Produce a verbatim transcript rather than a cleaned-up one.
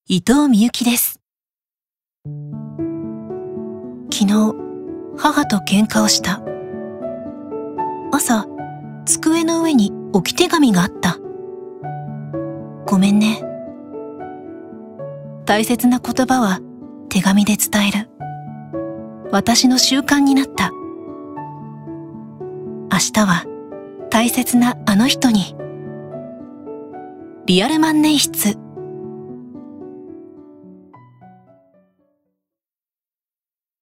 伊藤美由です。昨日、母と喧嘩をした。朝、机の上に置き手紙があった。ごめんね。大切な言葉は手紙で伝える。私の習慣になった。明日は大切なあの人に。リアル万年筆